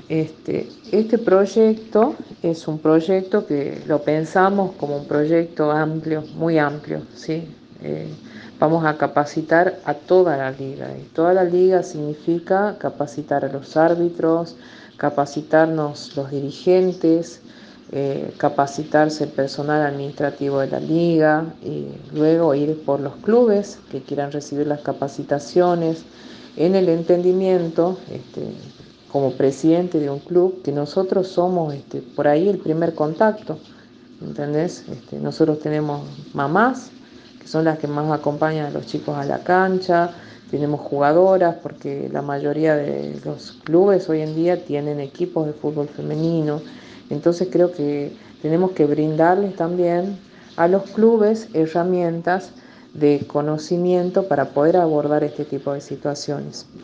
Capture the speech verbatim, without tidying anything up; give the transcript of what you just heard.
Este, este proyecto es un proyecto que lo pensamos como un proyecto amplio, muy amplio, ¿sí? Eh, vamos a capacitar a toda la liga, y toda la liga significa capacitar a los árbitros, capacitarnos los dirigentes, eh, capacitarse el personal administrativo de la liga, y luego ir por los clubes que quieran recibir las capacitaciones, en el entendimiento, este, como presidente de un club, que nosotros somos este, por ahí el primer contacto, ¿entendés? Este, nosotros tenemos mamás, que son las que más acompañan a los chicos a la cancha, tenemos jugadoras, porque la mayoría de los clubes hoy en día tienen equipos de fútbol femenino, entonces creo que tenemos que brindarles también a los clubes herramientas de conocimiento para poder abordar este tipo de situaciones.